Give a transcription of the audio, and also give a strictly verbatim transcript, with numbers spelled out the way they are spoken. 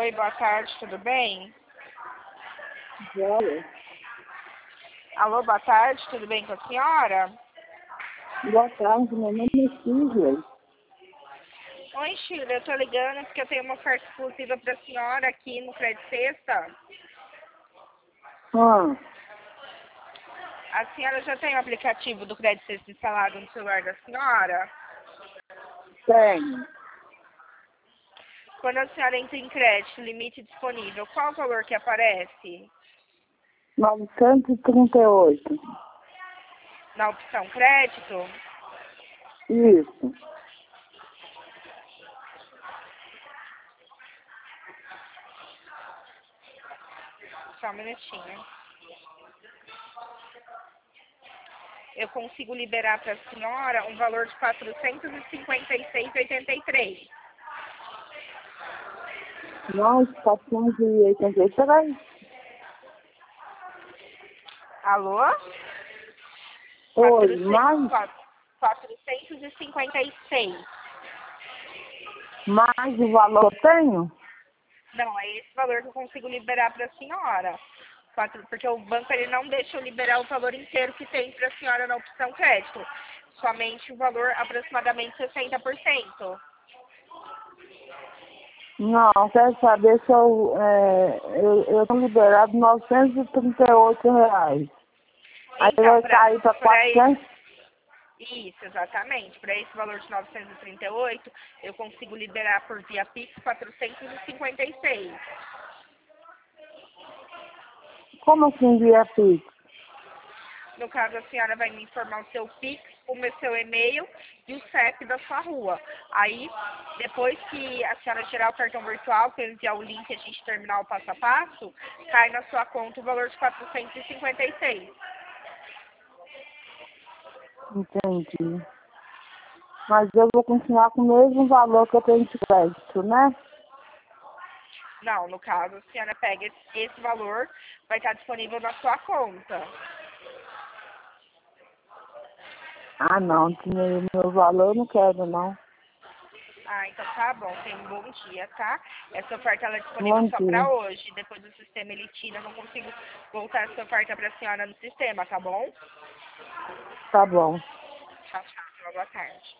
Oi, boa tarde, tudo bem? Olha, Alô, boa tarde, tudo bem com a senhora? boa tarde, meu nome é Silvia. Oi, Sheila, eu tô ligando porque eu tenho uma oferta exclusiva pra senhora aqui no Crédito Sexta. Ah, A senhora já tem o aplicativo do Crédito Sexta instalado no celular da senhora? tenho. Quando a senhora entra em crédito, limite disponível, qual o valor que aparece? novecentos e trinta e oito. Na opção crédito? Isso. Só um minutinho. Eu consigo liberar para a senhora um valor de quatrocentos e cinquenta e seis reais e oitenta e três centavos. Nós, quatrocentos e oitenta e três. Alô? Oi, mais, quatrocentos e cinquenta e seis. mais o valor eu tenho? Não, é esse valor que eu consigo liberar para a senhora. Quatro, porque o banco ele não deixa eu liberar o valor inteiro que tem para a senhora na opção crédito. Somente o valor aproximadamente sessenta por cento. Não, quero saber se eu, é, eu, eu tô liberado novecentos e trinta e oito reais. Aí Então, vai cair para para esse, quatrocentos. isso, exatamente. Para esse valor de novecentos e trinta e oito, eu consigo liberar por via Pix quatrocentos e cinquenta e seis. Como assim via Pix? No caso, a senhora vai me informar o seu Pix, o meu seu e-mail e o C E P da sua rua. Aí, depois que a senhora tirar o cartão virtual, que eu enviar o link e a gente terminar o passo a passo, cai na sua conta o valor de quatrocentos e cinquenta e seis. Entendi. Mas eu vou continuar com o mesmo valor que eu tenho de crédito, né? Não, no caso, a senhora pega esse, esse valor, vai estar disponível na sua conta. Ah, não, dinheiro, meu valor eu não quero, não. Ah, então tá bom. Tenha um bom dia, tá? Essa oferta ela é disponível Bom só dia. para hoje. Depois do sistema ele tira, eu não consigo voltar essa oferta para a senhora no sistema, tá bom? Tá bom. Tchau, tchau. Boa tarde.